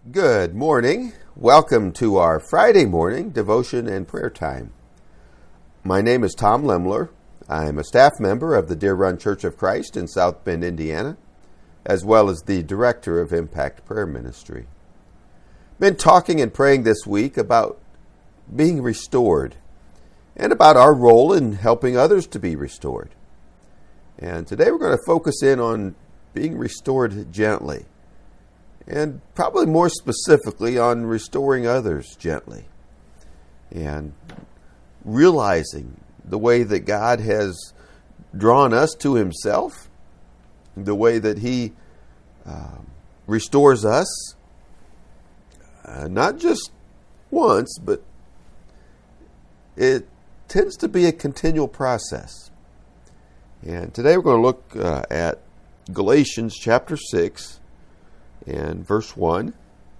Good morning. Welcome to our Friday morning devotion and prayer time. My name is Tom Lemler. I'm a staff member of the Deer Run Church of Christ in South Bend, Indiana, as well as the director of Impact Prayer Ministry. Been talking and praying this week about being restored and about our role in helping others to be restored. And today we're going to focus in on being restored gently, and probably more specifically on restoring others gently and realizing the way that God has drawn us to Himself, the way that He restores us, not just once, but it tends to be a continual process. And today we're going to look at Galatians chapter 6 and verse 1.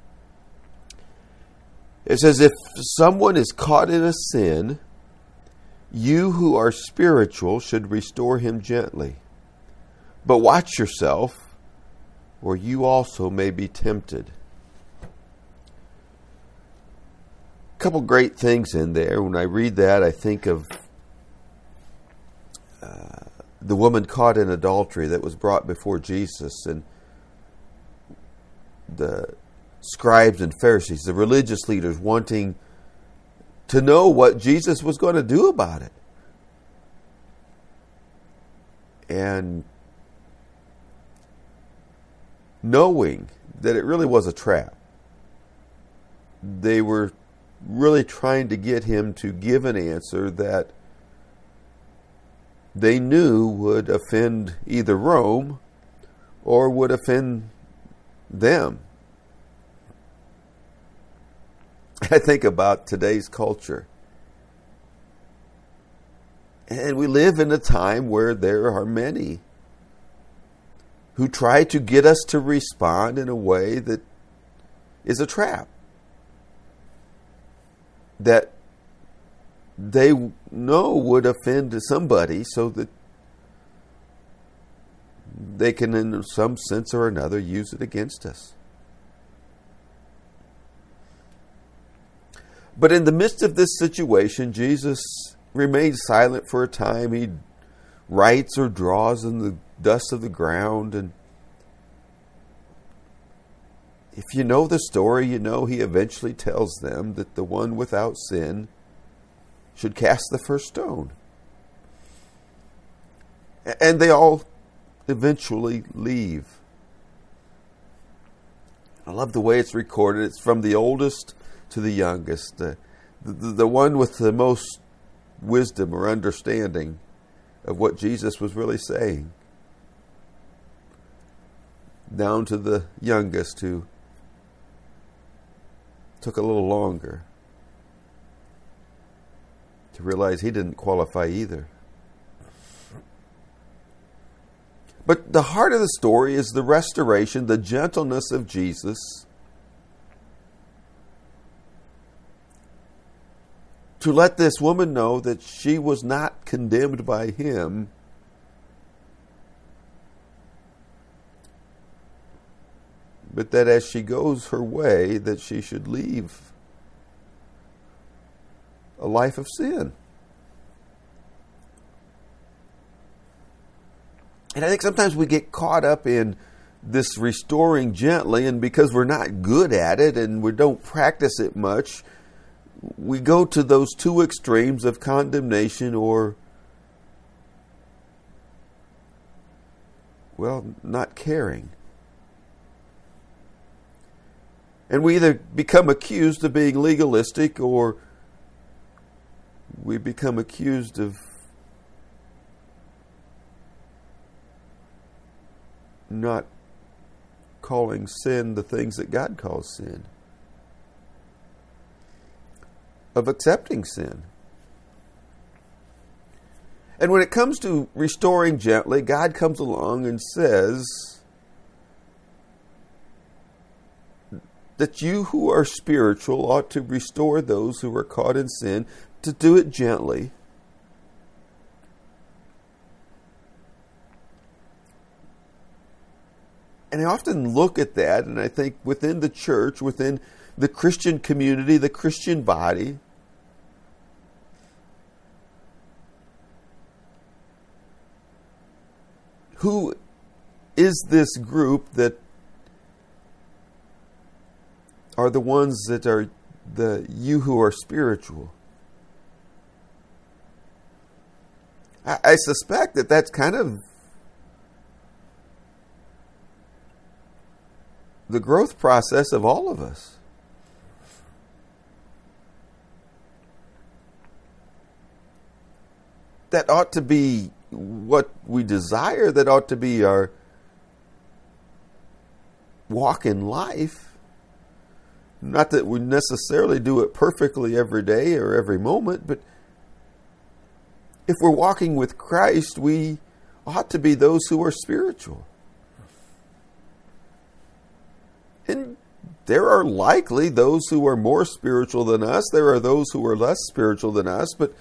It says, "If someone is caught in a sin, you who are spiritual should restore him gently. But watch yourself, or you also may be tempted." A couple great things in there. When I read that, I think of the woman caught in adultery that was brought before Jesus, and the scribes and Pharisees, the religious leaders, wanting to know what Jesus was going to do about it. And knowing that it really was a trap, they were really trying to get him to give an answer that they knew would offend either Rome or would offend them. I think about today's culture. And we live in a time where there are many who try to get us to respond in a way that is a trap, that they know would offend somebody so that they can, in some sense or another, use it against us. But in the midst of this situation, Jesus remains silent for a time. He writes or draws in the dust of the ground. And if you know the story, you know he eventually tells them that the one without sin should cast the first stone. And they all eventually leave. I love the way it's recorded. It's from the oldest to the youngest. The one with the most wisdom or understanding of what Jesus was really saying, down to the youngest who took a little longer to realize he didn't qualify either. But the heart of the story is the restoration, the gentleness of Jesus to let this woman know that she was not condemned by him, but that as she goes her way, that she should leave a life of sin. And I think sometimes we get caught up in this restoring gently, and because we're not good at it and we don't practice it much, we go to those two extremes of condemnation or, well, not caring. And we either become accused of being legalistic, or we become accused of not calling sin the things that God calls sin, of accepting sin. And when it comes to restoring gently, God comes along and says that you who are spiritual ought to restore those who are caught in sin, to do it gently, And I often look at that and I think within the church, within the Christian community, the Christian body, who is this group that are the ones that are you who are spiritual? I suspect that that's kind of the growth process of all of us. That ought to be what we desire, that ought to be our walk in life. Not that we necessarily do it perfectly every day or every moment, but if we're walking with Christ, we ought to be those who are spiritual. And there are likely those who are more spiritual than us. There are those who are less spiritual than us, but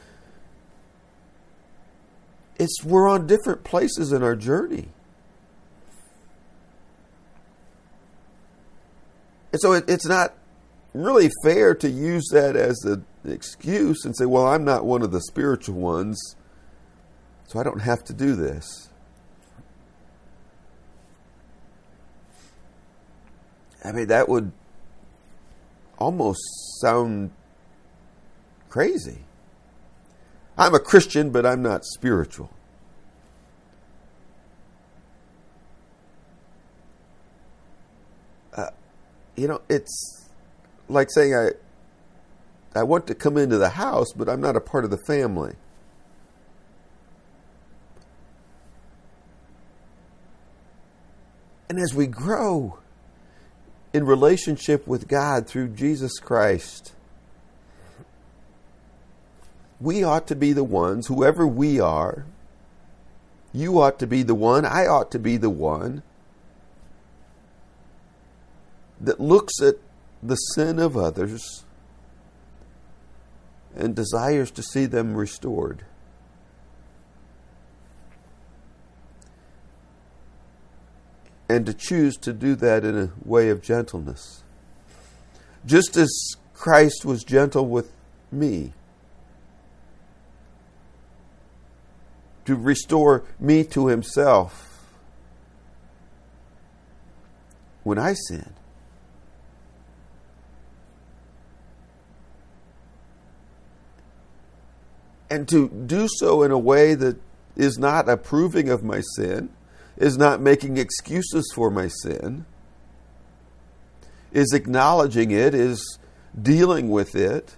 we're on different places in our journey. And so it's not really fair to use that as an excuse and say, well, I'm not one of the spiritual ones, so I don't have to do this. I mean, that would almost sound crazy. I'm a Christian, but I'm not spiritual. It's like saying I want to come into the house, but I'm not a part of the family. And as we grow in relationship with God through Jesus Christ, we ought to be the ones, whoever we are, you ought to be the one, I ought to be the one that looks at the sin of others and desires to see them restored. And to choose to do that in a way of gentleness. Just as Christ was gentle with me, to restore me to himself when I sin. And to do so in a way that is not approving of my sin, is not making excuses for my sin, is acknowledging it, is dealing with it,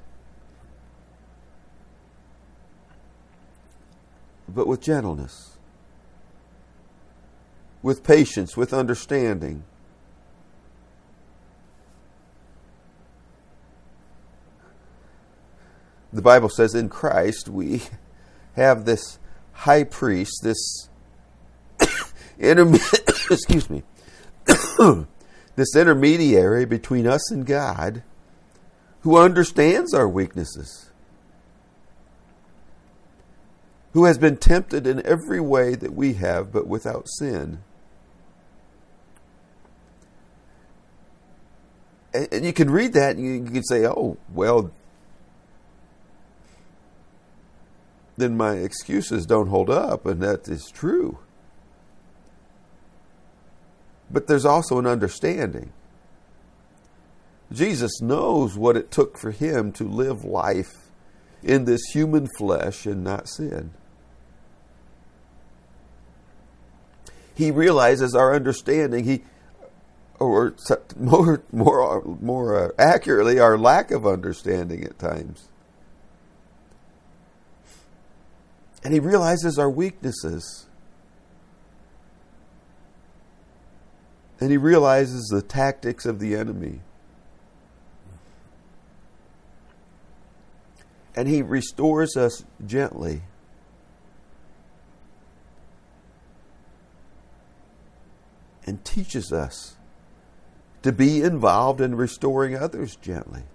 but with gentleness, with patience, with understanding. The Bible says in Christ we have this high priest, this excuse me, this intermediary between us and God, who understands our weaknesses, who has been tempted in every way that we have, but without sin. And you can read that and you can say, oh, well, then my excuses don't hold up, and that is true. But there's also an understanding. Jesus knows what it took for him to live life in this human flesh and not sin. He realizes our understanding, or more accurately, our lack of understanding at times. And he realizes our weaknesses. And he realizes the tactics of the enemy. And he restores us gently. And teaches us to be involved in restoring others gently.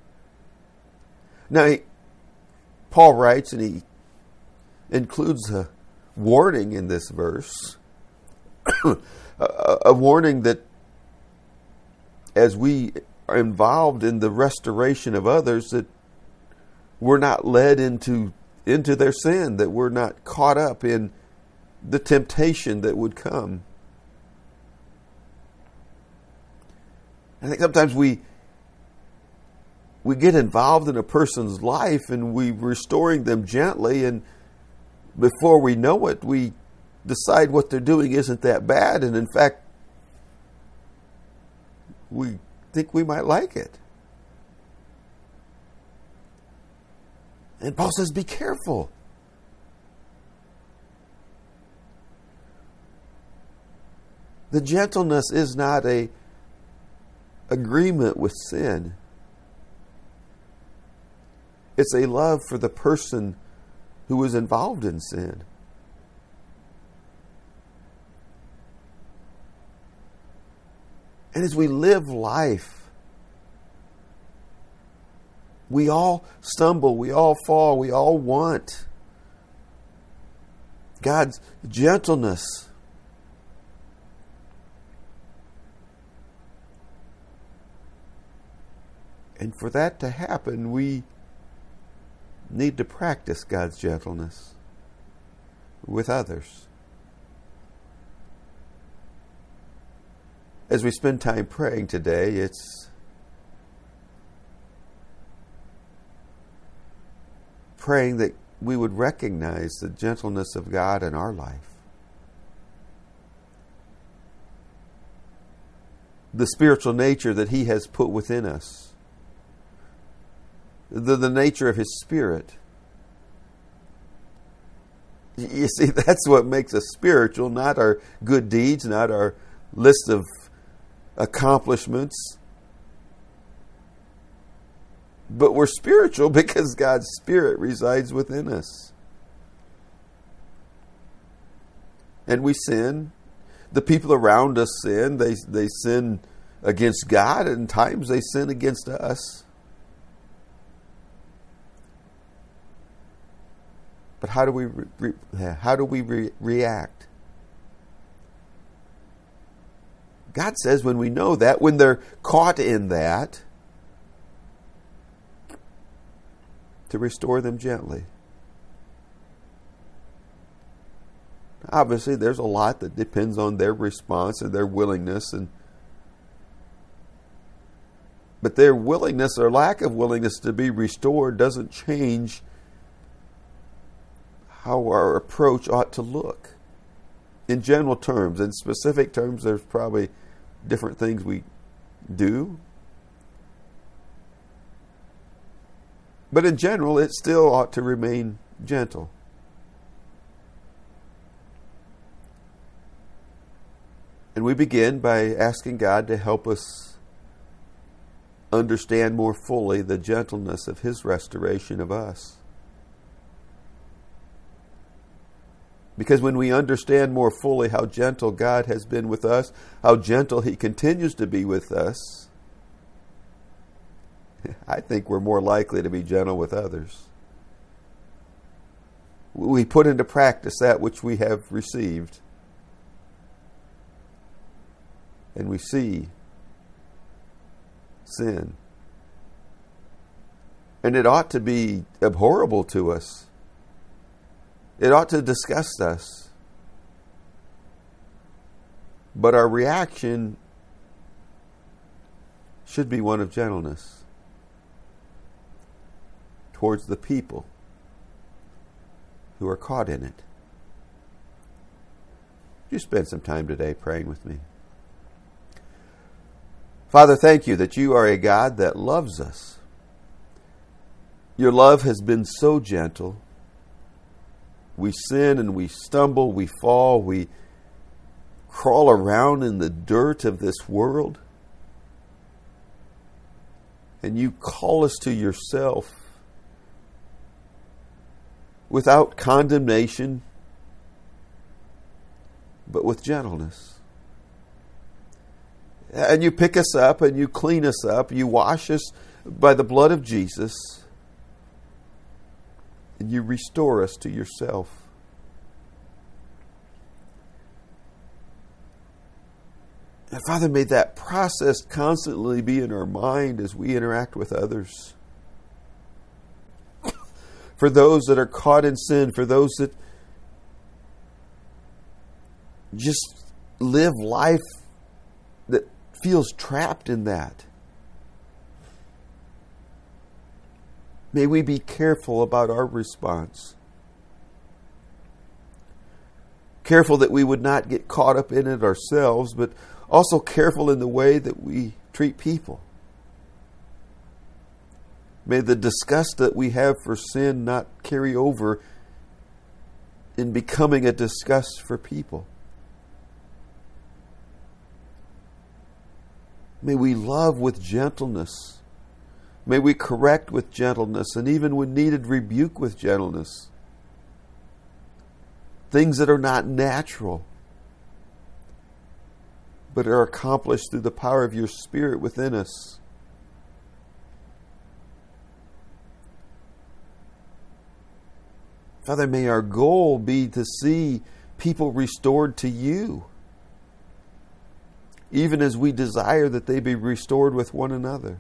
Now, Paul writes, and he includes a warning in this verse. a warning that as we are involved in the restoration of others, that we're not led into their sin, that we're not caught up in the temptation that would come. I think sometimes we get involved in a person's life and we're restoring them gently, and before we know it, we decide what they're doing isn't that bad, and in fact, we think we might like it. And Paul says, be careful. The gentleness is not an agreement with sin. It's a love for the person who is involved in sin. And as we live life, we all stumble, we all fall, we all want God's gentleness. And for that to happen, we need to practice God's gentleness with others. As we spend time praying today, it's praying that we would recognize the gentleness of God in our life. The spiritual nature that He has put within us. The nature of His Spirit. You see, that's what makes us spiritual, not our good deeds, not our list of accomplishments. But we're spiritual because God's Spirit resides within us. And we sin. The people around us sin. They sin against God, and at times they sin against us. But how do we react? God says when we know that, when they're caught in that, to restore them gently. Obviously, there's a lot that depends on their response and their willingness, but their willingness or lack of willingness to be restored doesn't change how our approach ought to look. In general terms, in specific terms, there's probably different things we do. But in general, it still ought to remain gentle. And we begin by asking God to help us understand more fully the gentleness of His restoration of us. Because when we understand more fully how gentle God has been with us, how gentle He continues to be with us, I think we're more likely to be gentle with others. We put into practice that which we have received. And we see sin. And it ought to be abhorrible to us. It ought to disgust us. But our reaction should be one of gentleness towards the people who are caught in it. You spend some time today praying with me. Father, thank you that you are a God that loves us. Your love has been so gentle. We sin and we stumble, we fall, we crawl around in the dirt of this world. And you call us to yourself without condemnation, but with gentleness. And you pick us up and you clean us up, you wash us by the blood of Jesus, and you restore us to yourself. And Father, may that process constantly be in our mind as we interact with others. For those that are caught in sin, for those that just live life that feels trapped in that. May we be careful about our response. Careful that we would not get caught up in it ourselves, but also careful in the way that we treat people. May the disgust that we have for sin not carry over in becoming a disgust for people. May we love with gentleness. May we correct with gentleness, and even when needed, rebuke with gentleness. Things that are not natural, but are accomplished through the power of your Spirit within us. Father, may our goal be to see people restored to you, even as we desire that they be restored with one another.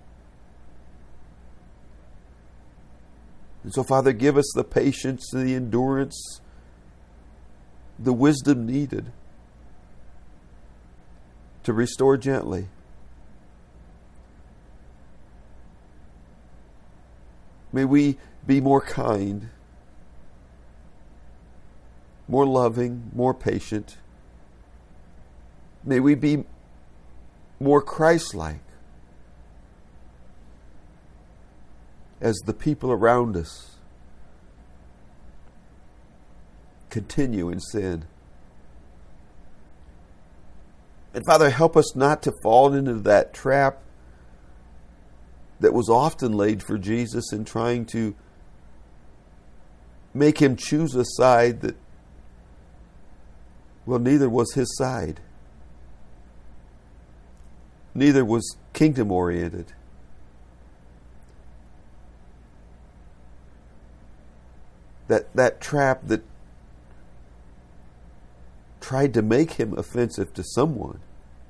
And so, Father, give us the patience, the endurance, the wisdom needed to restore gently. May we be more kind, more loving, more patient. May we be more Christ-like as the people around us continue in sin. And Father, help us not to fall into that trap that was often laid for Jesus in trying to make him choose a side that, well, neither was his side. Neither was kingdom-oriented. That trap that tried to make him offensive to someone.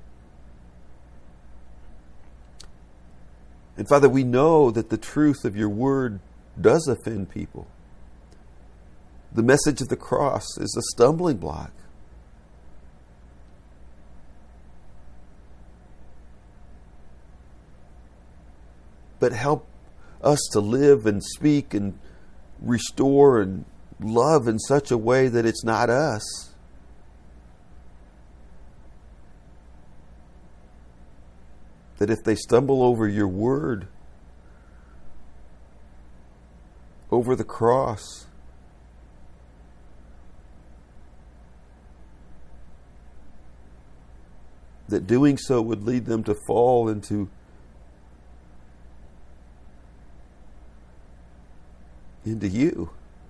And Father, we know that the truth of your word does offend people. The message of the cross is a stumbling block. But help us to live and speak and restore and love in such a way that it's not us. That if they stumble over your word, over the cross, that doing so would lead them to fall into you.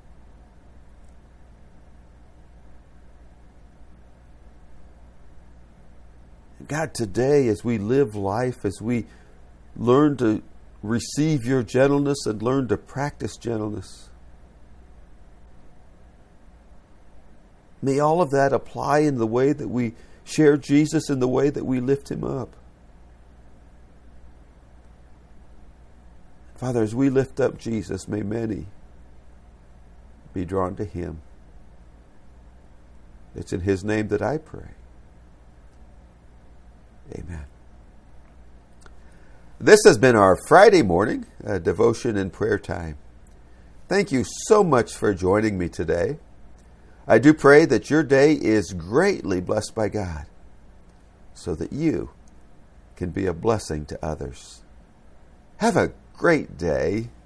God, today as we live life, as we learn to receive your gentleness and learn to practice gentleness, may all of that apply in the way that we share Jesus, in the way that we lift him up. Father, as we lift up Jesus, may many be drawn to him. It's in his name that I pray. Amen. This has been our Friday morning devotion and prayer time. Thank you so much for joining me today. I do pray that your day is greatly blessed by God, so that you can be a blessing to others. Have a great day.